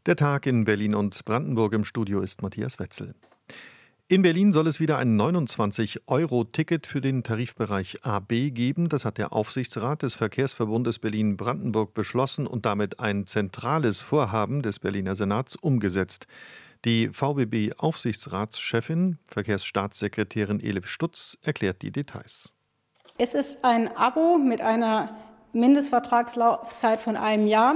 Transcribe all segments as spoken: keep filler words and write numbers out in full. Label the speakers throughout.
Speaker 1: Der Tag in Berlin und Brandenburg. Im Studio ist Matthias Wetzel. In Berlin soll es wieder ein neunundzwanzig Euro Ticket für den Tarifbereich A B geben. Das hat der Aufsichtsrat des Verkehrsverbundes Berlin-Brandenburg beschlossen und damit ein zentrales Vorhaben des Berliner Senats umgesetzt. Die V B B-Aufsichtsratschefin, Verkehrsstaatssekretärin Elif Stutz, erklärt die Details.
Speaker 2: Es ist ein Abo mit einer Mindestvertragslaufzeit von einem Jahr.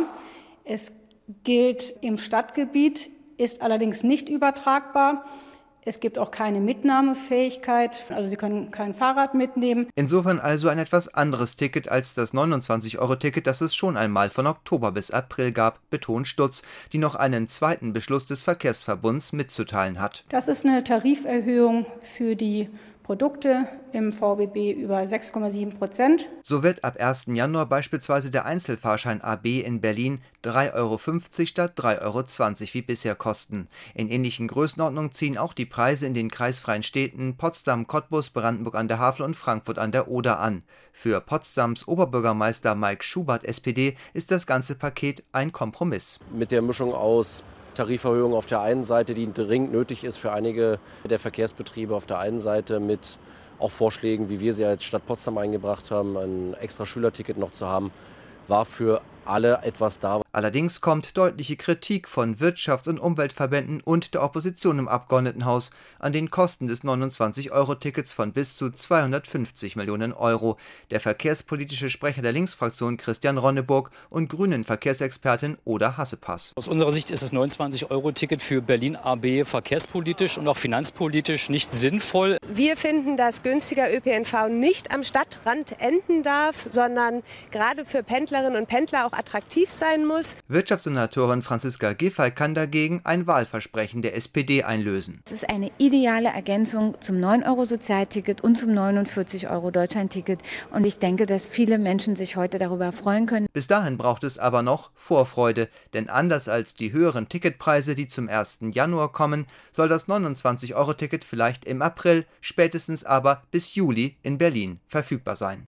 Speaker 2: Es gilt im Stadtgebiet, ist allerdings nicht übertragbar. Es gibt auch keine Mitnahmefähigkeit, also Sie können kein Fahrrad mitnehmen.
Speaker 3: Insofern also ein etwas anderes Ticket als das neunundzwanzig Euro Ticket, das es schon einmal von Oktober bis April gab, betont Stutz, die noch einen zweiten Beschluss des Verkehrsverbunds mitzuteilen hat.
Speaker 2: Das ist eine Tariferhöhung für die Produkte im V B B über sechs Komma sieben Prozent.
Speaker 3: So wird ab ersten Januar beispielsweise der Einzelfahrschein A B in Berlin drei Euro fünfzig statt drei Euro zwanzig wie bisher kosten. In ähnlichen Größenordnungen ziehen auch die Preise in den kreisfreien Städten Potsdam, Cottbus, Brandenburg an der Havel und Frankfurt an der Oder an. Für Potsdams Oberbürgermeister Mike Schubert, S P D, ist das ganze Paket ein Kompromiss.
Speaker 4: Mit der Mischung aus Tariferhöhung auf der einen Seite, die dringend nötig ist für einige der Verkehrsbetriebe auf der einen Seite, mit auch Vorschlägen, wie wir sie als Stadt Potsdam eingebracht haben, ein extra Schülerticket noch zu haben, war für alle etwas da.
Speaker 3: Allerdings kommt deutliche Kritik von Wirtschafts- und Umweltverbänden und der Opposition im Abgeordnetenhaus an den Kosten des neunundzwanzig Euro Tickets von bis zu zweihundertfünfzig Millionen Euro. Der verkehrspolitische Sprecher der Linksfraktion Christian Ronneburg und grünen Verkehrsexpertin Oda Hassepass.
Speaker 5: Aus unserer Sicht ist das neunundzwanzig Euro Ticket für Berlin A B verkehrspolitisch und auch finanzpolitisch nicht sinnvoll.
Speaker 6: Wir finden, dass günstiger Ö P N V nicht am Stadtrand enden darf, sondern gerade für Pendlerinnen und Pendler auch attraktiv sein muss.
Speaker 3: Wirtschaftssenatorin Franziska Giffey kann dagegen ein Wahlversprechen der S P D einlösen.
Speaker 7: Es ist eine ideale Ergänzung zum neun Euro Sozialticket und zum neunundvierzig Euro Deutschlandticket. Und ich denke, dass viele Menschen sich heute darüber freuen können.
Speaker 3: Bis dahin braucht es aber noch Vorfreude. Denn anders als die höheren Ticketpreise, die zum ersten Januar kommen, soll das neunundzwanzig Euro Ticket vielleicht im April, spätestens aber bis Juli in Berlin verfügbar sein.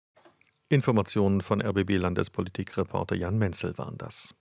Speaker 1: Informationen von R B B-Landespolitikreporter Jan Menzel waren das.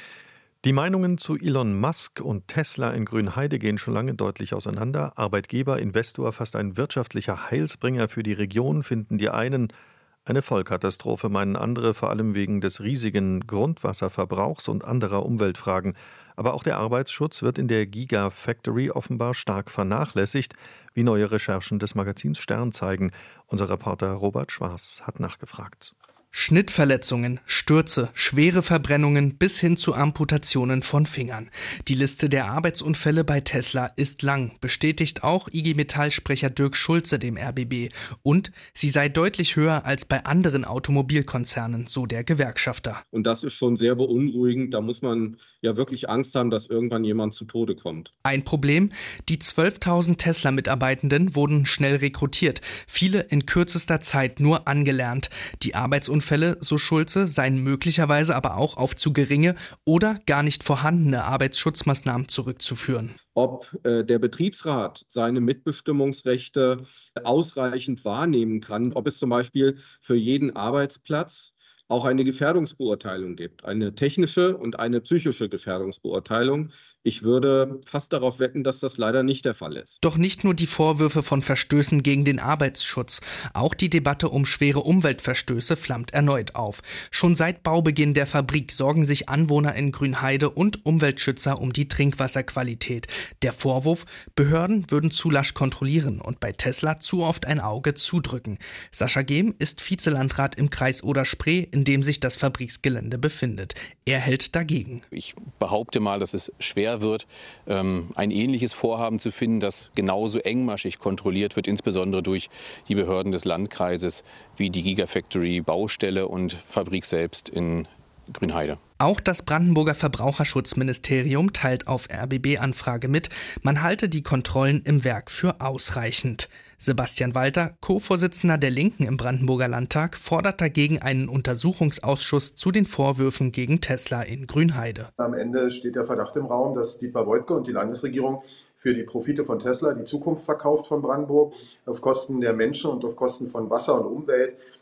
Speaker 1: Die Meinungen zu Elon Musk und Tesla in Grünheide gehen schon lange deutlich auseinander. Arbeitgeber, Investor, fast ein wirtschaftlicher Heilsbringer für die Region, finden die einen. Eine Vollkatastrophe meinen andere, vor allem wegen des riesigen Grundwasserverbrauchs und anderer Umweltfragen. Aber auch der Arbeitsschutz wird in der Gigafactory offenbar stark vernachlässigt, wie neue Recherchen des Magazins Stern zeigen. Unser Reporter Robert Schwarz hat nachgefragt.
Speaker 8: Schnittverletzungen, Stürze, schwere Verbrennungen bis hin zu Amputationen von Fingern. Die Liste der Arbeitsunfälle bei Tesla ist lang, bestätigt auch I G Metall-Sprecher Dirk Schulze dem R B B. Und sie sei deutlich höher als bei anderen Automobilkonzernen, so der Gewerkschafter.
Speaker 9: Und das ist schon sehr beunruhigend. Da muss man ja wirklich Angst haben, dass irgendwann jemand zu Tode kommt.
Speaker 8: Ein Problem: Die zwölftausend Tesla-Mitarbeitenden wurden schnell rekrutiert, viele in kürzester Zeit nur angelernt. Die Arbeitsunfälle Fälle, so Schulze, seien möglicherweise aber auch auf zu geringe oder gar nicht vorhandene Arbeitsschutzmaßnahmen zurückzuführen.
Speaker 9: Ob äh, der Betriebsrat seine Mitbestimmungsrechte ausreichend wahrnehmen kann, ob es zum Beispiel für jeden Arbeitsplatz auch eine Gefährdungsbeurteilung gibt, eine technische und eine psychische Gefährdungsbeurteilung. Ich würde fast darauf wetten, dass das leider nicht der Fall ist.
Speaker 8: Doch nicht nur die Vorwürfe von Verstößen gegen den Arbeitsschutz, auch die Debatte um schwere Umweltverstöße flammt erneut auf. Schon seit Baubeginn der Fabrik sorgen sich Anwohner in Grünheide und Umweltschützer um die Trinkwasserqualität. Der Vorwurf: Behörden würden zu lasch kontrollieren und bei Tesla zu oft ein Auge zudrücken. Sascha Gehm ist Vizelandrat im Kreis Oder-Spree, in dem sich das Fabriksgelände befindet. Er hält dagegen.
Speaker 10: Ich behaupte mal, dass es schwer wird, ein ähnliches Vorhaben zu finden, das genauso engmaschig kontrolliert wird, insbesondere durch die Behörden des Landkreises, wie die Gigafactory Baustelle und Fabrik selbst in Grünheide.
Speaker 8: Auch das Brandenburger Verbraucherschutzministerium teilt auf R B B-Anfrage mit, man halte die Kontrollen im Werk für ausreichend. Sebastian Walter, Co-Vorsitzender der Linken im Brandenburger Landtag, fordert dagegen einen Untersuchungsausschuss zu den Vorwürfen gegen Tesla in Grünheide.
Speaker 11: Am Ende steht der Verdacht im Raum, dass Dietmar Woidke und die Landesregierung für die Profite von Tesla die Zukunft verkauft von Brandenburg auf Kosten der Menschen und auf Kosten von Wasser und Umwelt.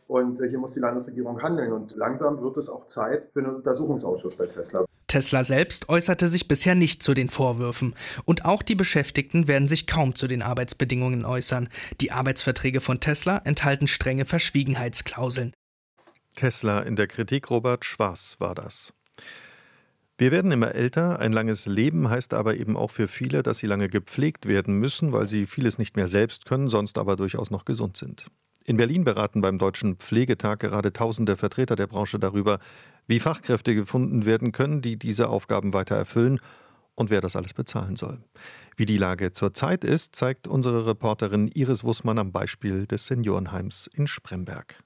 Speaker 11: Und hier muss die Landesregierung handeln. Und langsam wird es auch Zeit für einen Untersuchungsausschuss bei Tesla.
Speaker 8: Tesla selbst äußerte sich bisher nicht zu den Vorwürfen. Und auch die Beschäftigten werden sich kaum zu den Arbeitsbedingungen äußern. Die Arbeitsverträge von Tesla enthalten strenge Verschwiegenheitsklauseln.
Speaker 1: Tesla in der Kritik, Robert Schwarz war das. Wir werden immer älter. Ein langes Leben heißt aber eben auch für viele, dass sie lange gepflegt werden müssen, weil sie vieles nicht mehr selbst können, sonst aber durchaus noch gesund sind. In Berlin beraten beim Deutschen Pflegetag gerade tausende Vertreter der Branche darüber, wie Fachkräfte gefunden werden können, die diese Aufgaben weiter erfüllen und wer das alles bezahlen soll. Wie die Lage zurzeit ist, zeigt unsere Reporterin Iris Wussmann am Beispiel des Seniorenheims in Spremberg.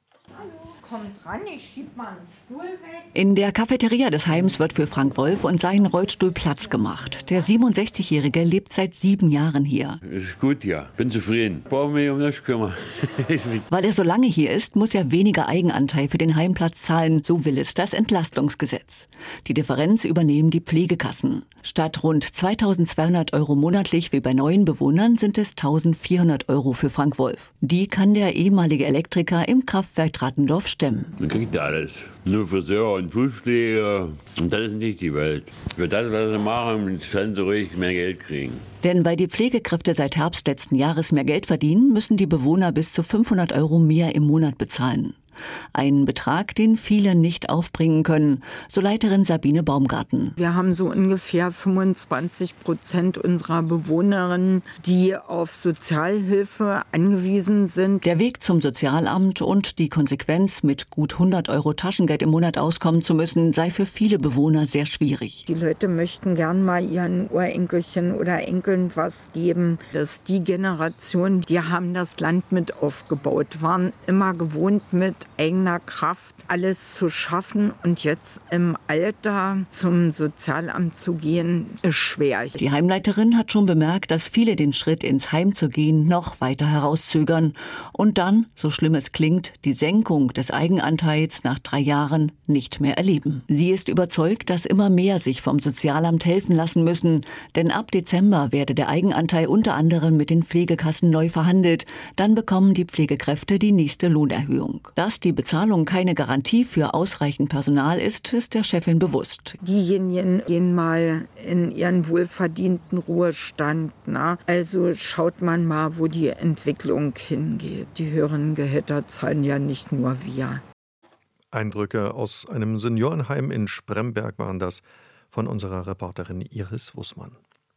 Speaker 12: Kommt ran, ich schieb mal einen Stuhl weg.
Speaker 13: In der Cafeteria des Heims wird für Frank Wolf und seinen Rollstuhl Platz gemacht. Der siebenundsechzigjährige lebt seit sieben Jahren hier.
Speaker 14: Ist gut, ja. Bin zufrieden. Brauchen wir mich um nichts kümmern.
Speaker 13: Weil er so lange hier ist, muss er weniger Eigenanteil für den Heimplatz zahlen. So will es das Entlastungsgesetz. Die Differenz übernehmen die Pflegekassen. Statt rund zweitausendzweihundert Euro monatlich wie bei neuen Bewohnern sind es eintausendvierhundert Euro für Frank Wolf. Die kann der ehemalige Elektriker im Kraftwerk Drattendorf stemmen.
Speaker 14: Man kriegt ja alles. Nur Friseur und Fußpfleger. Und das ist nicht die Welt. Für das, was sie machen, können sie ruhig mehr Geld kriegen.
Speaker 13: Denn weil die Pflegekräfte seit Herbst letzten Jahres mehr Geld verdienen, müssen die Bewohner bis zu fünfhundert Euro mehr im Monat bezahlen. Ein Betrag, den viele nicht aufbringen können, so Leiterin Sabine Baumgarten.
Speaker 12: Wir haben so ungefähr fünfundzwanzig Prozent unserer Bewohnerinnen, die auf Sozialhilfe angewiesen sind.
Speaker 13: Der Weg zum Sozialamt und die Konsequenz, mit gut hundert Euro Taschengeld im Monat auskommen zu müssen, sei für viele Bewohner sehr schwierig.
Speaker 12: Die Leute möchten gern mal ihren Urenkelchen oder Enkeln was geben. Das ist die Generation, die haben das Land mit aufgebaut, waren immer gewohnt, mit eigener Kraft alles zu schaffen, und jetzt im Alter zum Sozialamt zu gehen, ist schwer.
Speaker 13: Die Heimleiterin hat schon bemerkt, dass viele den Schritt ins Heim zu gehen noch weiter herauszögern und dann, so schlimm es klingt, die Senkung des Eigenanteils nach drei Jahren nicht mehr erleben. Sie ist überzeugt, dass immer mehr sich vom Sozialamt helfen lassen müssen, denn ab Dezember werde der Eigenanteil unter anderem mit den Pflegekassen neu verhandelt. Dann bekommen die Pflegekräfte die nächste Lohnerhöhung. Dass die Bezahlung keine Garantie für ausreichend Personal ist, ist der Chefin bewusst.
Speaker 12: Diejenigen gehen mal in ihren wohlverdienten Ruhestand. Na? Also schaut man mal, wo die Entwicklung hingeht. Die höheren Gehälter zahlen ja nicht nur wir.
Speaker 1: Eindrücke aus einem Seniorenheim in Spremberg waren das von unserer Reporterin Iris Wussmann.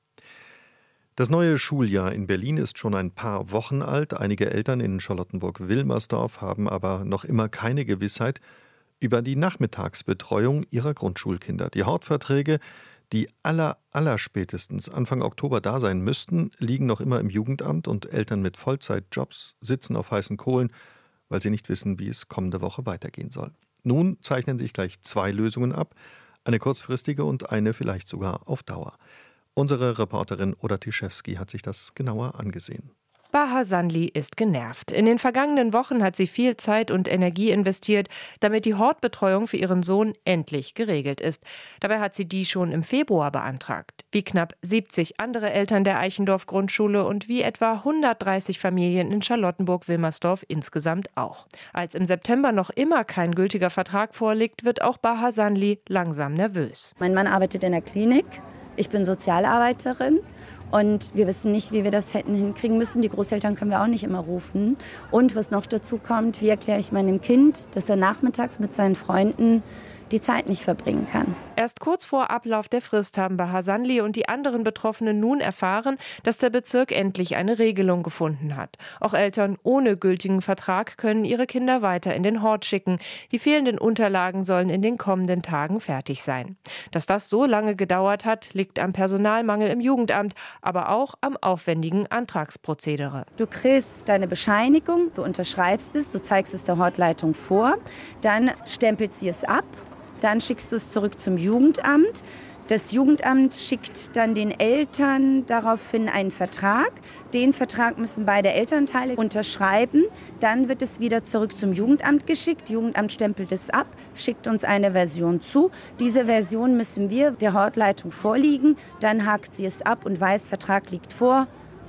Speaker 1: Das neue Schuljahr in Berlin ist schon ein paar Wochen alt. Einige Eltern in Charlottenburg-Wilmersdorf haben aber noch immer keine Gewissheit über die Nachmittagsbetreuung ihrer Grundschulkinder. Die Hortverträge, die aller, aller spätestens Anfang Oktober da sein müssten, liegen noch immer im Jugendamt, und Eltern mit Vollzeitjobs sitzen auf heißen Kohlen, weil sie nicht wissen, wie es kommende Woche weitergehen soll. Nun zeichnen sich gleich zwei Lösungen ab, eine kurzfristige und eine vielleicht sogar auf Dauer. Unsere Reporterin Oda Tischewski hat sich das genauer angesehen.
Speaker 15: Baha Sanli ist genervt. In den vergangenen Wochen hat sie viel Zeit und Energie investiert, damit die Hortbetreuung für ihren Sohn endlich geregelt ist. Dabei hat sie die schon im Februar beantragt. Wie knapp siebzig andere Eltern der Eichendorff-Grundschule und wie etwa hundertdreißig Familien in Charlottenburg-Wilmersdorf insgesamt auch. Als im September noch immer kein gültiger Vertrag vorliegt, wird auch Baha Sanli langsam nervös.
Speaker 16: Mein Mann arbeitet in der Klinik. Ich bin Sozialarbeiterin und wir wissen nicht, wie wir das hätten hinkriegen müssen. Die Großeltern können wir auch nicht immer rufen. Und was noch dazu kommt, wie erkläre ich meinem Kind, dass er nachmittags mit seinen Freunden die Zeit nicht verbringen kann.
Speaker 15: Erst kurz vor Ablauf der Frist haben Baha Sanli und die anderen Betroffenen nun erfahren, dass der Bezirk endlich eine Regelung gefunden hat. Auch Eltern ohne gültigen Vertrag können ihre Kinder weiter in den Hort schicken. Die fehlenden Unterlagen sollen in den kommenden Tagen fertig sein. Dass das so lange gedauert hat, liegt am Personalmangel im Jugendamt, aber auch am aufwendigen Antragsprozedere.
Speaker 16: Du kriegst deine Bescheinigung, du unterschreibst es, du zeigst es der Hortleitung vor, dann stempelt sie es ab. Dann schickst du es zurück zum Jugendamt. Das Jugendamt schickt dann den Eltern daraufhin einen Vertrag. Den Vertrag müssen beide Elternteile unterschreiben. Dann wird es wieder zurück zum Jugendamt geschickt. Das Jugendamt stempelt es ab, schickt uns eine Version zu. Diese Version müssen wir der Hortleitung vorlegen. Dann hakt sie es ab und weiß, Vertrag liegt vor.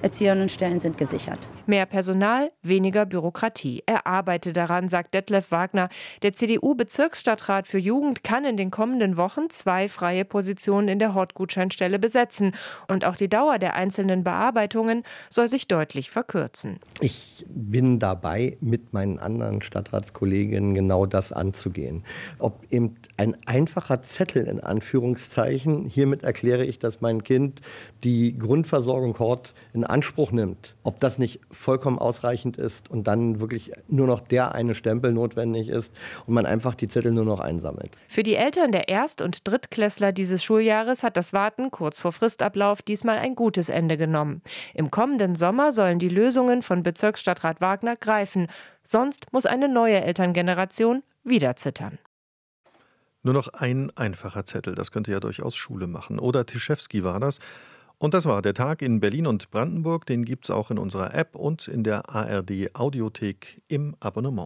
Speaker 16: Erzieherinnenstellen sind gesichert.
Speaker 15: Mehr Personal, weniger Bürokratie. Er arbeite daran, sagt Detlef Wagner. Der C D U-Bezirksstadtrat für Jugend kann in den kommenden Wochen zwei freie Positionen in der Hortgutscheinstelle besetzen. Und auch die Dauer der einzelnen Bearbeitungen soll sich deutlich verkürzen.
Speaker 17: Ich bin dabei, mit meinen anderen Stadtratskolleginnen genau das anzugehen. Ob eben ein einfacher Zettel in Anführungszeichen, hiermit erkläre ich, dass mein Kind die Grundversorgung Hort in Anspruch nimmt, ob das nicht vollkommen ausreichend ist und dann wirklich nur noch der eine Stempel notwendig ist und man einfach die Zettel nur noch einsammelt.
Speaker 15: Für die Eltern der Erst- und Drittklässler dieses Schuljahres hat das Warten kurz vor Fristablauf diesmal ein gutes Ende genommen. Im kommenden Sommer sollen die Lösungen von Bezirksstadtrat Wagner greifen. Sonst muss eine neue Elterngeneration wieder zittern.
Speaker 1: Nur noch ein einfacher Zettel, das könnte ja durchaus Schule machen. Oder Tischewski war das. Und das war der Tag in Berlin und Brandenburg. Den gibt's auch in unserer App und in der A R D-Audiothek im Abonnement.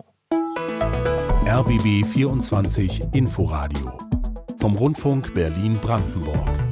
Speaker 18: R B B vierundzwanzig Inforadio vom Rundfunk Berlin-Brandenburg.